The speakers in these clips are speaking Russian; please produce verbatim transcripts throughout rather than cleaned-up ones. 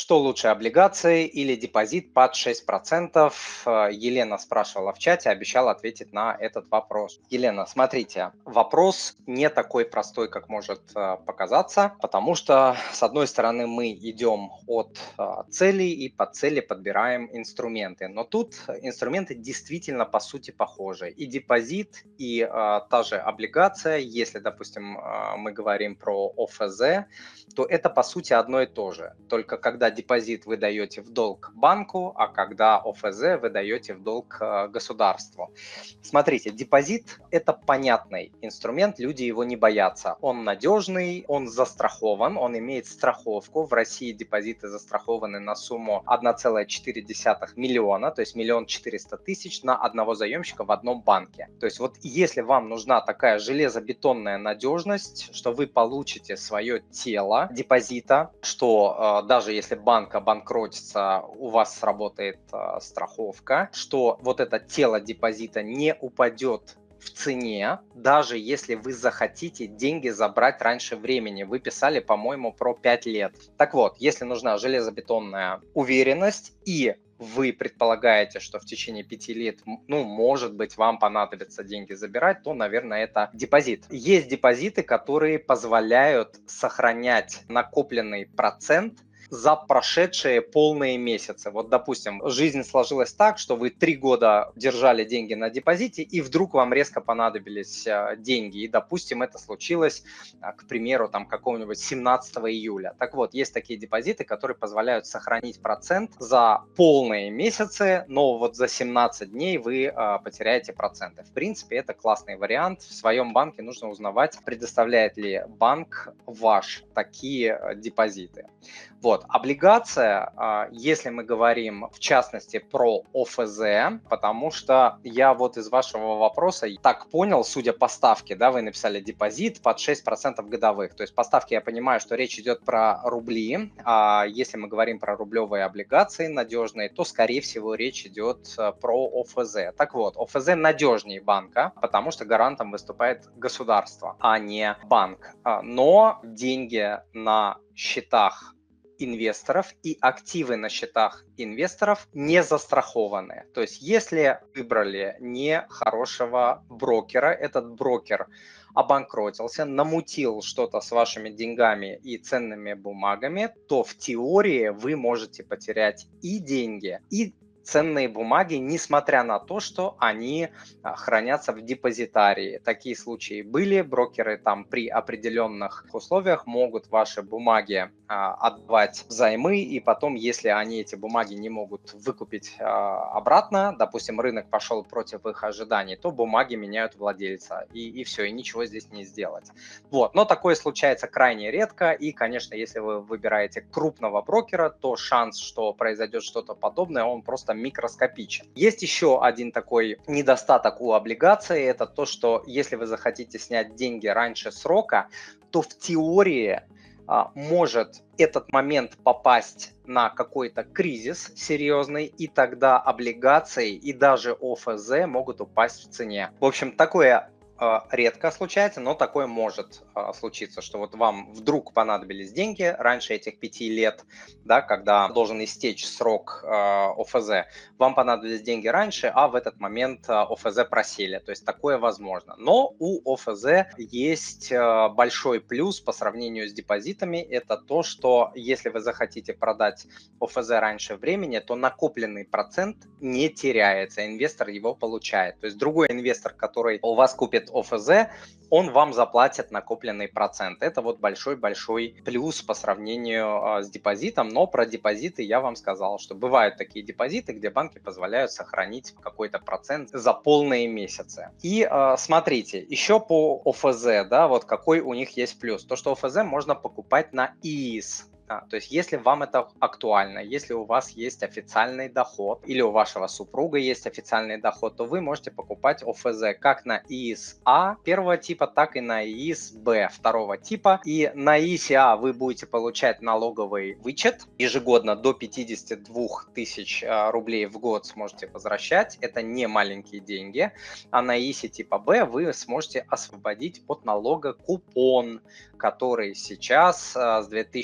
Что лучше, облигации или депозит под шесть процентов? Елена спрашивала в чате, обещала ответить на этот вопрос. Елена, смотрите, вопрос не такой простой, как может показаться, потому что, с одной стороны, мы идем от целей и по цели подбираем инструменты. Но тут инструменты действительно, по сути, похожи. И депозит, и а, та же облигация, если, допустим, мы говорим про О Ф З, то это, по сути, одно и то же. Только когда депозит вы даете в долг банку, а когда О Ф З вы даете в долг государству. Смотрите, депозит – это понятный инструмент, люди его не боятся. Он надежный, он застрахован, он имеет страховку. В России депозиты застрахованы на сумму одна целая четыре десятых миллиона, то есть миллион четыреста тысяч на одного заемщика в одном банке. То есть вот если вам нужна такая железобетонная надежность, что вы получите свое тело депозита, что э, даже если банк обанкротится, у вас сработает э, страховка, что вот это тело депозита не упадет в цене, даже если вы захотите деньги забрать раньше времени. Вы писали, по-моему, про пять лет. Так вот, если нужна железобетонная уверенность и вы предполагаете, что в течение пяти лет, ну, может быть, вам понадобится деньги забирать, то, наверное, это депозит. Есть депозиты, которые позволяют сохранять накопленный процент за прошедшие полные месяцы. Вот, допустим, жизнь сложилась так, что вы три года держали деньги на депозите, и вдруг вам резко понадобились деньги. И, допустим, это случилось, к примеру, там какого-нибудь семнадцатого июля. Так вот, есть такие депозиты, которые позволяют сохранить процент за полные месяцы, но вот за семнадцать дней вы э, потеряете проценты. В принципе, это классный вариант. В своем банке нужно узнавать, предоставляет ли банк ваш такие депозиты. Вот, облигация, если мы говорим в частности про О Ф З, потому что я вот из вашего вопроса так понял, судя по ставке, да, вы написали депозит под шесть процентов годовых, то есть по ставке я понимаю, что речь идет про рубли, а если мы говорим про рублевые облигации надежные, то скорее всего речь идет про О Ф З. Так вот, О Ф З надежнее банка, потому что гарантом выступает государство, а не банк. Но деньги на счетах инвесторов и активы на счетах инвесторов не застрахованы. То есть если выбрали нехорошего брокера, этот брокер обанкротился, намутил что-то с вашими деньгами и ценными бумагами, то в теории вы можете потерять и деньги, и ценные бумаги, несмотря на то, что они хранятся в депозитарии. Такие случаи были. Брокеры там при определенных условиях могут ваши бумаги а, отдавать взаймы, и потом, если они эти бумаги не могут выкупить а, обратно, допустим, рынок пошел против их ожиданий, то бумаги меняют владельца, и, и все, и ничего здесь не сделать. Вот. Но такое случается крайне редко, и, конечно, если вы выбираете крупного брокера, то шанс, что произойдет что-то подобное, он просто микроскопичен. Есть еще один такой недостаток у облигаций, это то, что если вы захотите снять деньги раньше срока, то в теории а, может этот момент попасть на какой-то кризис серьезный, и тогда облигации и даже О Ф З могут упасть в цене. В общем, такое редко случается, но такое может а, случиться, что вот вам вдруг понадобились деньги раньше этих пяти лет, да, когда должен истечь срок а, О Ф З, вам понадобились деньги раньше, а в этот момент а, О Ф З просели, то есть такое возможно. Но у О Ф З есть а, большой плюс по сравнению с депозитами, это то, что если вы захотите продать О Ф З раньше времени, то накопленный процент не теряется, инвестор его получает. То есть другой инвестор, который у вас купит О Ф З, он вам заплатит накопленный процент. Это вот большой-большой плюс по сравнению а, с депозитом, но про депозиты я вам сказал, что бывают такие депозиты, где банки позволяют сохранить какой-то процент за полные месяцы. И а, смотрите, еще по О Ф З, да, вот какой у них есть плюс. То, что О Ф З можно покупать на И И С. А, то есть если вам это актуально, если у вас есть официальный доход или у вашего супруга есть официальный доход, то вы можете покупать О Ф З как на И И С А первого типа, так и на И И С Б второго типа. И на И И С А вы будете получать налоговый вычет ежегодно до пятидесяти двух тысяч рублей в год сможете возвращать. Это не маленькие деньги. А на И И С типа Б вы сможете освободить от налога купон, который сейчас с две тысячи двадцать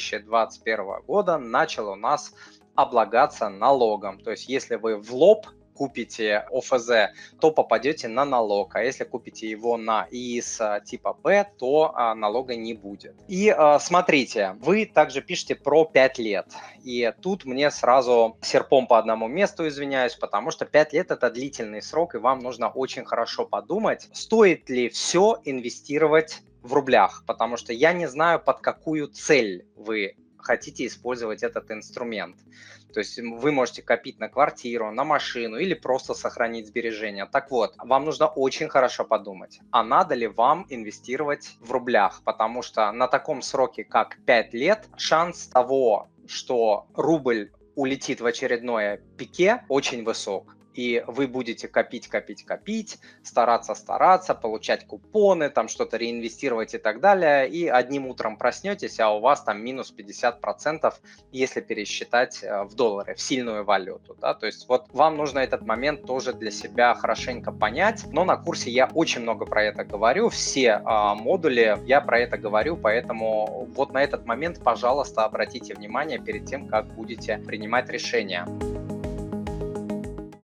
двадцать первого года начал у нас облагаться налогом. То есть если вы в лоб купите ОФЗ, то попадете на налог, а если купите его на ИИС типа Б, то а, налога не будет. И а, смотрите, вы также пишете про пять лет, и тут мне сразу серпом по одному месту извиняюсь, потому что пять лет это длительный срок, и вам нужно очень хорошо подумать, стоит ли все инвестировать в рублях, потому что я не знаю, под какую цель вы хотите использовать этот инструмент. То есть вы можете копить на квартиру, на машину или просто сохранить сбережения. Так вот, вам нужно очень хорошо подумать, а надо ли вам инвестировать в рублях, потому что на таком сроке, как пять лет, шанс того, что рубль улетит в очередное пике, очень высок. И вы будете копить, копить, копить, стараться, стараться, получать купоны, там что-то реинвестировать и так далее. И одним утром проснетесь, а у вас там минус пятьдесят процентов, если пересчитать в доллары, в сильную валюту. Да? То есть вот вам нужно этот момент тоже для себя хорошенько понять. Но на курсе я очень много про это говорю, все а, модули я про это говорю, поэтому вот на этот момент, пожалуйста, обратите внимание перед тем, как будете принимать решения.